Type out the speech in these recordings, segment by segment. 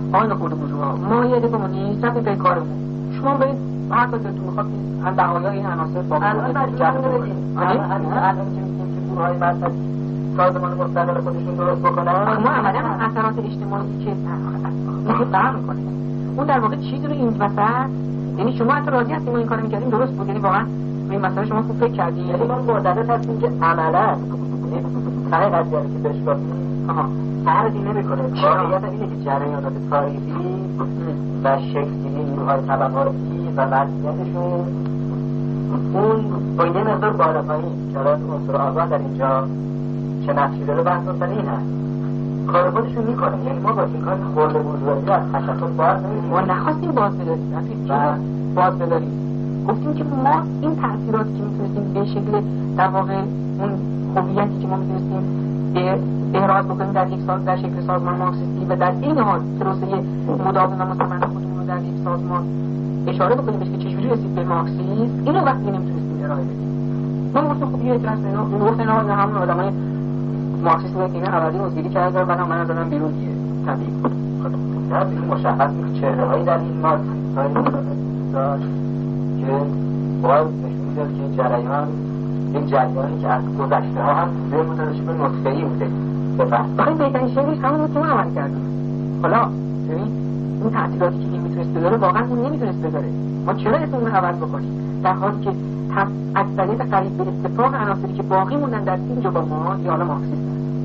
آن خود بزرگا ما یه دیگه نیست رفت به کارمون شما برید هر کاری تو میخواد هم بقایای این عناصر با الان مجبور بدید الان که گروه‌های مذهبی سازمان مستقل خودشون درست بکنن ما عملا اثرات اجتماعی که فرق میکنه اون در واقع چیزی رو این وسط یعنی شما حتی راضی هستیم ما این کارو می‌کردیم درست بود یعنی واقعا این مسئله شما خوب فکر کردید یعنی ما معتقد هستیم که عملا ته قضیه رو که بهش گفتیم فرقی نمی‌کنه واقعیت اینه که جریانات تاریخی و شکل‌گیری نیروهای طبقاتی و وضعیتشون اون با یه مقدار بالا پایین چرا عنصر آزاد در اینجا چه نقشی داره بحث اصلا این هست کار خودشون میکنه یعنی ما با این کار خورده بزرگی از تشکل باز نمیدیم ما نخواستیم باز بداریم باز بداریم گفتیم که ما این تأثیراتی که میتونستیم به شکل در واقع اون هویتی که ما میتونستیم احراز بکنیم در یک سال در شکل سازمان مارکسیستی و در این حال پروسه مداوم و مستمر خودمون رو در یک سازمان اشاره بکنیم بهش که چجوری رسید به مارکسیسم اینو وقتی نمیتونستیم ارائه بدیم ما گفتیم خب یه اعتراض اینا گفتن آقا همون آدمای مارکسیسم که اینا اولی مزگیری کردن بعد من دادم بیرون دیگه طبیعی خب مشخص میشه چهره‌هایی در این مارکسیسم داشت که باز نشون میداد که جریانی که از گذشته ها هم به متوجه به نسخه‌ای بوده بخواهی بهترین شکلش همون بود که ما عمل کردیم حالا ببین این تأثیراتی که این میتونست بذاره واقعا اون نمیتونست بذاره ما چرا اسمون رو عوض بکنیم در حالی که اکثریت قریب به اتفاق عناصری که باقی موندن در اینجا با ما یا حالا مارکسیست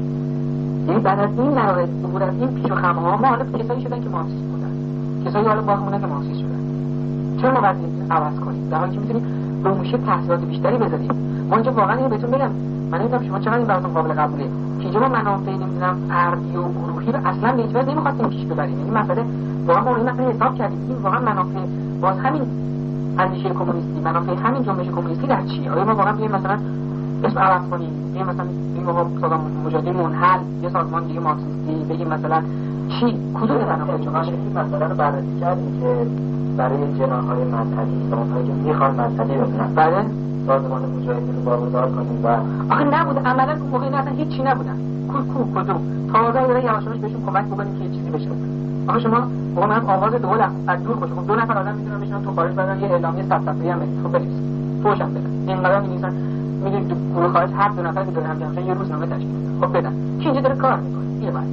یعنی بعد از این مراحل عبور از این پیش و خم‌ها ما حالا کسایی شدن که مارکسیست بودن کسایی حالا باقی موندن که مارکسیست شدن چرا ما باید عوض کنیم در حالی که میتونیم روموشه تحصیلات بیشتری بذاریم ما اینجا واقعا اینو بهتون بگم من نمیدونم شما چقدر این براتون قابل قبوله که اینجا ما منافع نمیدونم فردی و گروهی رو اصلا به هیچ وجه نمیخواستیم پیش ببریم این مسئله واقعا ما این مسئله حساب کردیم این واقعا منافع باز همین اندیشه کمونیستی منافع همین جنبش کمونیستی در چیه آیا ما واقعا بیایم مثلا اسم عوض کنیم بیایم مثلا این موقع سازمان مجاهدین منحل یه سازمان دیگه مارکسیستی بگیم مثلا چی کدوم منافع شما این مسئله رو بررسی کردیم که برای جناح‌های مذهبی اونهایی که میخوان مذهبی بکنن بله سازمان مجاهدین رو واگذار کنیم و آخه نبوده عملا اون موقع اصلا هیچ چی نبودن کدوم تازه داره یواش یواش بهشون کمک بکنیم که یه چیزی بشه آخه شما واقعا من آواز دولت از دور خوشه خب دو نفر آدم میتونن بشینن تو خارج بدن یه اعلامیه 100 صفحه‌ای هم خب بنویسن فوشم بدن اینقدر می‌نویسن میدونید تو گروه خارج هر دو نفر که دارن هم جمع یه روزنامه تشکیل میدن خب بدن کی اینجا داره کار میکنه یه بعد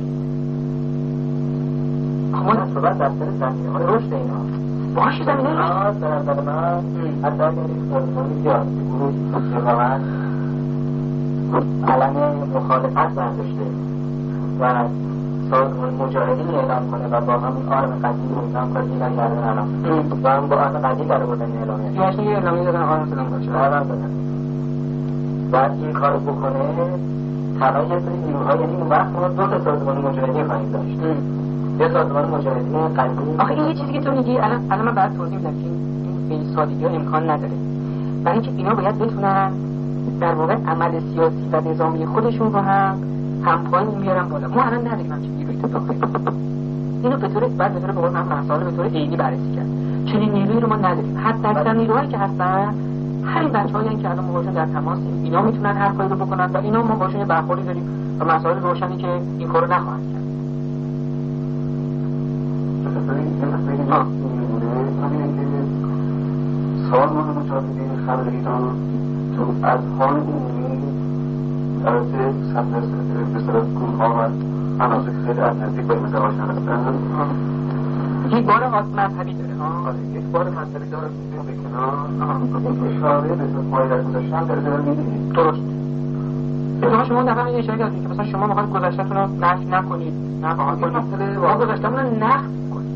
ما صحبت در سر زمینه‌های رشد اینا باشه زمینه رشد در نظر من حتی اگر این سازمانی زیاد گروه واقعا علم مخالفت برداشته و سازمان مجاهدین اعلام کنه و با همون آرم قدیم اعلام کنه این نگردن الان و هم با آرم قدیم داره بودن این اعلامیه یعنی یه اعلامیه دادن آرم سلام باشه آرم دادن و این کارو بکنه تنها یه سری نیروها یعنی اون وقت ما دو تا سازمان مجاهدین خواهیم داشت یه سازمان مجاهدین قدیم آخه این یه چیزی که تو میگی الان من بعد توضیح میدم که این به سادگی امکان نداره برای اینکه اینا باید بتونن در واقع عمل سیاسی و نظامی خودشون رو هم پایین میارن بالا ما الان نداریم همچین نیرویی تو داخل اینو به طور بعد به طور بقول من مسائل به طور عینی بررسی کرد چنین نیرویی رو ما نداریم حتی اکثر نیروهایی که هستن همین بچه‌هایی که الان باهاشون در تماسیم اینا میتونن هر کاری رو بکنن و اینا ما باهاشون برخوردی داریم و مسائل روشنی که این کارو نخواهند کرد سازمان مجاهدین خلق ایران تو از حال عمومی البته به صورت گروه‌ها و عناصر خیلی از نزدیک با این مسئله آشنا هستن یک بار مذهبی داره یک بار مذهبی داره به کنار اشاره به پایدار گذاشتن داره می‌بینید درست شما دفعه یه اشاره کردید که مثلا شما می‌خواید گذشته‌تون رو نفی نکنید نقد کنید ما گذشته‌مون رو نقد کنید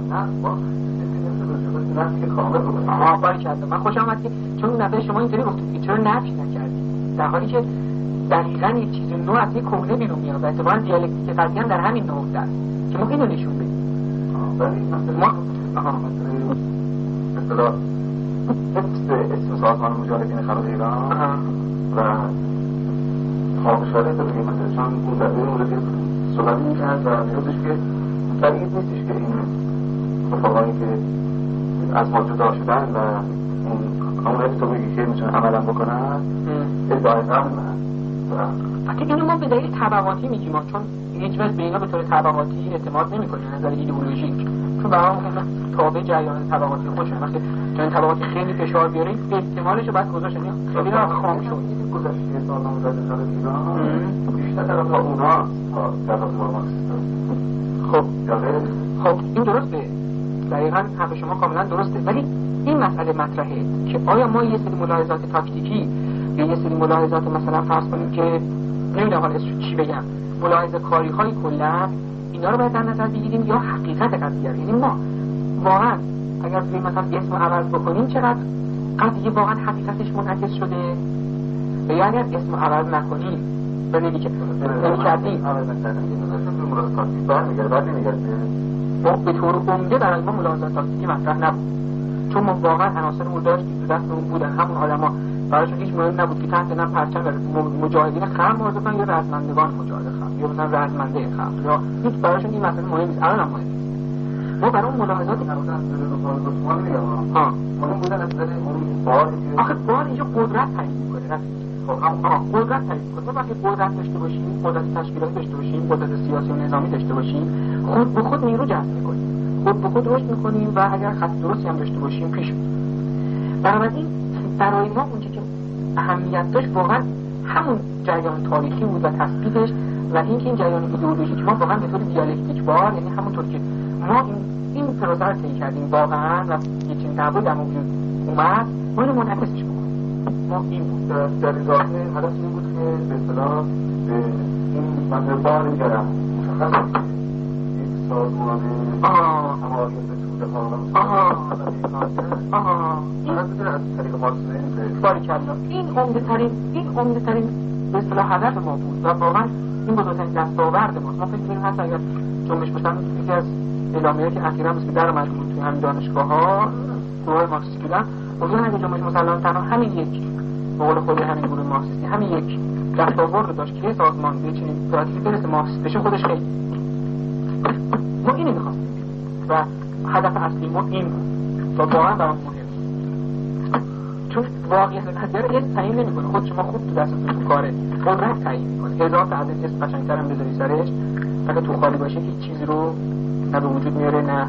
نفی که کامل بکنید باری کرده من خوشم آمد که چون اون دفعه شما اینطوری گفتید که چرا نفی نکردید در حالی که دقیقاً یک چیز نو از یک کونه بیرون میاد و اتفاقاً دیالکتیک قضیه هم در همین نقطه است که ما اینو نشون بدیم ولی ما مثلا اسم سازمان مجاهدین خلق ایران و خواهشاره تو بگیم مثلا چون اون در این مورد صحبت می‌کرد و می‌گفتش که بعید نیستش که این اتفاقایی که از ما جدا شدن و اون کاملا تو میگی که میتونن عملا بکنن ادعای قبل وقتی اینو ما به دلیل طبقاتی میگیم، چون هیچ وقت به اینا به طور طبقاتی اعتماد نمی‌کنیم نظر ایدئولوژیک، چون برای مهمه تابع جریان طبقاتی خودشون. وقتی جریان طبقاتی خیلی فشار بیاره احتمالش رو بعد گذاشت، یعنی خیلی خام شد. گذشته سال‌ها در ایران بیشتر طرف اونا تا طرف مارکسیستا. خب این درسته، دقیقاً حرف شما کاملا درسته، ولی این مسئله مطرحه که آیا ما یه سری ملاحظات تاکتیکی یا یه سری ملاحظات مثلا فرض کنیم که نمیدونم حالا چی بگم، ملاحظه کاری‌های کلا اینا رو باید در نظر بگیریم یا حقیقت قضیه رو؟ یعنی ما واقعا اگر بگیم مثلا اسم عوض بکنیم چقدر قضیه واقعا حقیقتش منعکس شده، یا اگر اسم عوض نکنیم و نمی‌کردیم عوض نکردیم ملاحظه تاکتیک برمیگرده ما به طور عمده برای ما ملاحظات تاکتیکی مطرح نبود، چون ما واقعا عناصر داشتیم تو دستمون بودن، همون آدما براشون هیچ مهم نبود که تحت نام پرچم مجاهدین خلق مورد کنن یا رزمندگان مجاهد خلق یا مثلا رزمنده خلق، یا هیچ براشون این مسئله مهم نیست. الان هم مهم نیست. ما برای اون ملاحظات مهم بودن از نظر اون بار، آخه بار اینجا قدرت تعیین می‌کنه. قدرت تعیین می‌کنه. ما وقتی قدرت داشته باشیم، قدرت تشکیلاتی داشته باشیم، قدرت سیاسی و نظامی داشته باشیم، خود به خود نیرو جذب می‌کنیم، خود به خود رشد می‌کنیم و اگر خط درستی هم داشته باشیم پیش می‌ریم. بنابراین برای ما اونچه که اهمیت داشت واقعا همون جریان تاریخی بود و تثبیتش و اینکه این جریان ایدئولوژیک ما واقعا به طور دیالکتیک بار، یعنی همونطور که ما این پروسه رو طی کردیم واقعا و یه چنین دعوایی در وجود اومد، ما اینو منعکسش کنیم. ما این بود در اضافه هدف این بود که به اصطلاح این مسئله بار گرم مشخص یک سازمان حمایت توده ها این از طریق مارکسیسم باریکلا این عمده ترین به اصطلاح هدف ما بود و واقعا این بزرگترین دستاورد ما. ما فکر می‌کنیم حتی اگر جنبش باشن یکی از اعلامیه‌ای که اخیراً مثل در اومد بود توی همین دانشگاه‌ها گروه مارکسیستی بودن، اصولاً اگه جنبش مسلمان تنها همین یک به قول خود همین گروه مارکسیستی همین یک دستاورد رو داشت که سازمان به چنین پراتیکی برسه مارکسیست بشه، خودش خیلی ما اینو می‌خواستیم و هدف اصلی ما این بود و واقعا برام مهم، چون واقعیت قضیه رو اسم تعیین نمی‌کنه، خود شما خوب تو دستتون تو کاره قدرت تعیین می‌کنه. هزار تا عدد اسم قشنگ‌تر هم بذاری سرش، اگه تو خالی باشه هیچ چیزی رو نه به وجود میاره نه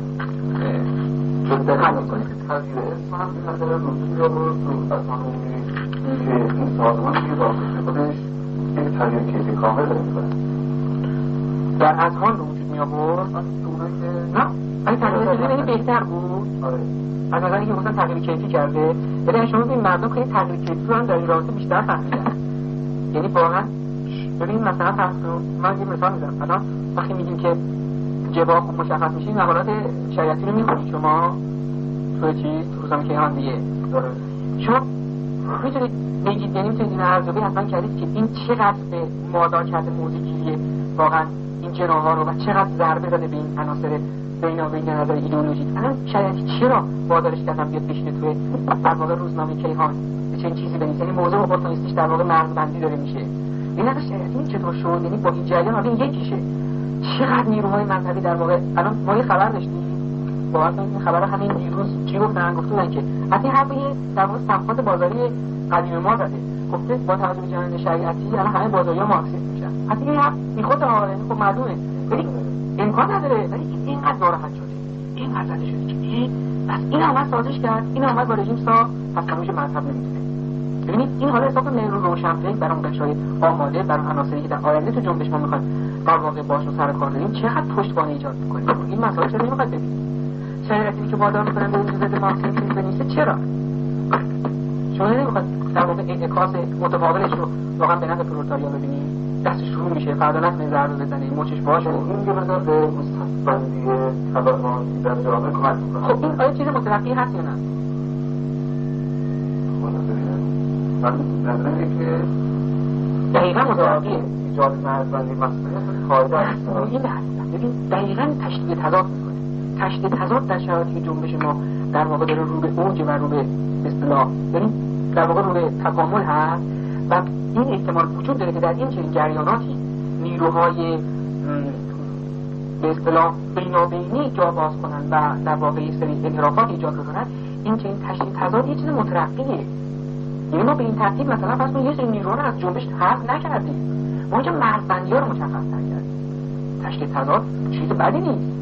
جدا حل می‌کنه. تغییر اسم هم به نظر وجود میاد تو اسامی که این سازمان که داخل خودش یک تغییر کیفی کامل داره می‌کنه. در اذهان به وجود می‌آورد نه اگه تغییر کیفی یعنی بهتر بود. آره. از نظر اینکه مثلا تغییر کیفی کرده، ولی شما ببین مردم خیلی تغییر کیفی رو هم در این رابطه بیشتر فهمیدن. یعنی واقعا ببین مثلا من یه مثال میزنم، مثلا وقتی میگیم که جواب خوب مشخص میشه، مقالات شریعتی رو میخونید شما توی تو روزنامه کیهان دیگه، شما میتونید بگید، یعنی میتونید این ارزیابی حتما کردید که این چقدر به مادار کرده موضوعگیری واقعا این جناها رو و چقدر ضربه داده به این عناصر بین نظر ایدئولوژیک. الان شریعتی چرا وادارش کردن بیاد بشینه توی در واقع روزنامه کیهان چه چیزی بنویسه؟ یعنی موضوع اپورتونیستیش در واقع مرزبندی داره میشه. این اصلا شریعتی چطور شد؟ یعنی با این جریان الان یکیشه. چقدر نیروهای مذهبی در واقع الان ما یه خبر داشتیم، باید این خبر همین دیروز چی گفتن که حتی حرف در واقع صفحات بازاری قدیم ما زده، گفته با توجه به جریان شریعتی الان همه بازاری‌ها مارکسیست میشن. حتی این حرف میخواد خب معلومه، ولی امکان نداره، ولی اینقدر ناراحت شده، اینقدر زده شده که بس این اومد سازش کرد، این اومد با رژیم ساخت، پس همیشه مذهب نمیتونه. ببینید این حالا حساب نیرو روشنفکر برای اون بچهای آماده، برای عناصری که در آینده تو جنبش ما میخواد در واقع باشون سر کار داریم چقدر پشتوانه ایجاد میکنیم. این مسائل چرا نمیخواد ببینید؟ شریعتی که وادار میکنن به وجود مارکسیسم بنویسه، چرا؟ شما نمیخواد در واقع انعکاس متقابلش رو واقعا به نفع پرولتاریا ببینید؟ دستش شروع میشه، فردا نتونه ضربه بزنه، مچش باشه، این که مثلا به مستقبلی طبقاتی در جامعه کمک میکنه. خب این آیا چیز مترقی هست یا نه؟ من نظرم اینه که دقیقا مترقیه. ایجاد مرزبندی مسئولیت فایده است. این ببین دقیقا تشدید تضاد میکنه. تشدید تضاد در شرایطی که جنبش ما در واقع داره رو به اوج و رو به اصطلاح یعنی در واقع رو به تکامل هست و این احتمال وجود داره که در این چنین جریاناتی نیروهای به اصطلاح بینابینی جا باز کنن و در واقع یه سری انحرافات ایجاد کنن. این چنین تشدید تضاد یه چیز مترقیه. یعنی ما به این ترتیب مثلا فرض کنید یه سری نیرو رو از جنبش حذف نکردیم، ما اینجا مرزبندی‌ها رو مشخص کردیم. تشکیل تضاد چیز بدی نیست.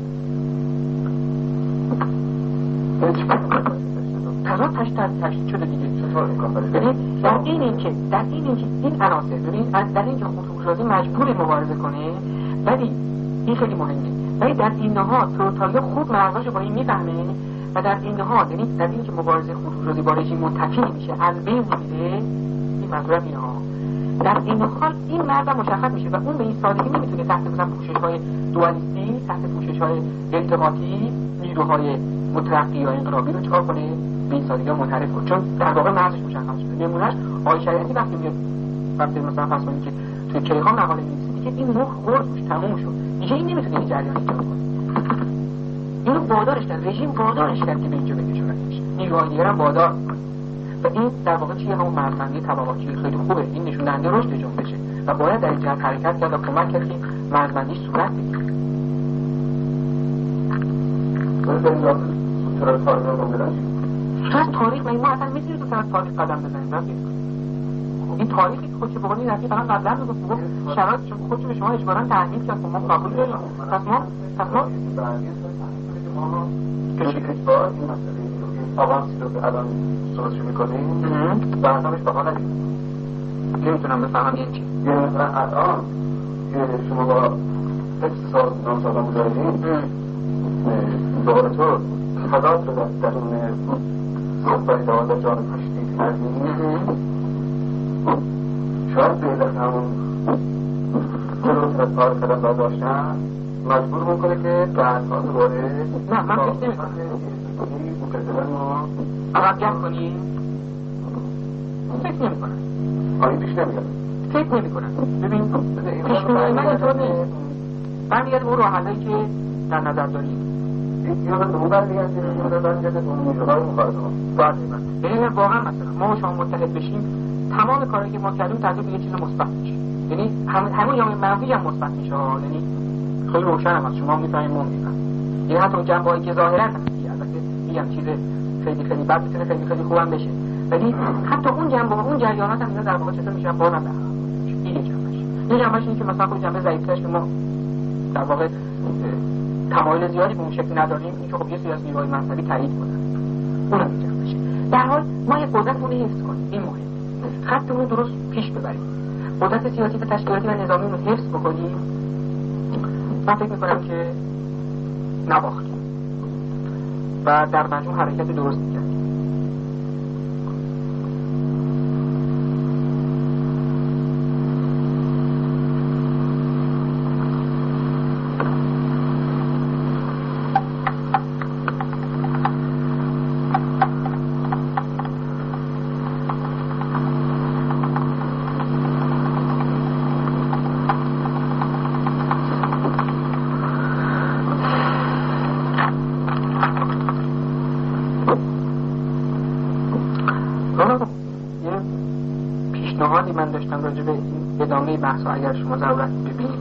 تضاد تشکیل شده دیگه. ببین در این اینکه این عناصر، ببین در اینکه خودروسازی مجبور مبارزه کنه، ولی این خیلی مهمه، ولی در این نهاد پرولتاریا خوب مرزاشو با این میفهمه و در این نهاد، یعنی در اینکه مبارزه خودروسازی با رژیم منتفی میشه، از بین میره، این منظورم اینها. در این حال این مرز مشخص میشه و اون به این سادگی نمیتونه تحت مثلا پوشش‌های دوالیستی، تحت پوشش‌های التقاطی نیروهای مترقی یا انقلابی رو چکار کنه، به این سادگی منحرف کنه، چون در واقع مرزش مشخص شده. نمونهش آقای شریعتی وقتی مثلا فرض کنید که توی کیهان مقاله می‌نویسه که این مخ خردش تموم شد، دیگه این نمیتونه این جریان ایجاد کنه. اینو وادارش کرد، رژیم وادارش کرد که به اینجا بکشونتش، نیروهای دیگر هم وادار کنه. و این در واقع چیه؟ همون مرزبندی طبقاتی خیلی خوبه، این نشون دهنده رشد جنبشه و باید در این جهت حرکت کرد و کمک کرد که مرزبندی صورت بگیره. از تاریخ ما اصلا میتونیم تو سر تاریخ قدم بزنیم. این تاریخی که خودشو بقول این رفیق الان قبلا میگفت شرایط خودشو به شما اجباراً تحمیل کرد، ما قبول داریم. پس ما کشیکش‌ها این مسئله آوانسی رو که الان صحبتشو میکنیم برنامه‌اش بها ندیم. نمیتونم بفهمم این چی. یعنی مثلا الان که شما با اقتصاد نامسازان بذارید به قول تو تضاد رو در درون صحبت دوازده جان تشدید کردیم، شاید به علت همون جلوتر از کار کردن برداشتن مجبور میکنه که بعدها دوباره نه من فکر نمیکنم عقب گرد کنیم. فکر نمیکنم. آنی پیش نمیاد. فکر نمیکنم. ببین پیشنهاد من اینطور نیست. برمیگرده به اون راه حلایی که در نظر داریم. یا به اون برمیگرده به اون نیروهای مخالفان. یعنی واقعا مثلا ما و شما متحد بشیم، تمام کارهایی که ما کردیم تبدیل به یه چیز مثبت میشه. یعنی همون یا منفی هم مثبت میشه. یعنی خیلی روشن است، شما میفهمید ما میفهمیم. یعنی حتی اون جنبه‌ای که ظاهرا هستی، البته میگم چیز خیلی بد میتونه خیلی خوبم بشه، ولی حتی اون جنبه‌ها، اون جریانات هم اینا در واقع چطور میشه با نده. این یه جنبهش اینه که مثلا خود جنبه ضعیف‌ترش که ما در واقع تمایل زیادی به اون شکل نداریم، این که خب یه سری از نیروهای مذهبی تایید کنن. اونم جنبشه. در حال ما یه قدرتمون رو حفظ کنیم، این مهمه. خطمون درست پیش ببریم. قدرت سیاسی و تشکیلاتی و نظامی رو حفظ بکنیم. من فکر میکنم که نباختیم و در مجموع حرکت درست میکردیم. من داشتم راجع به ادامه بحث ها اگر شما ضرورت ببینید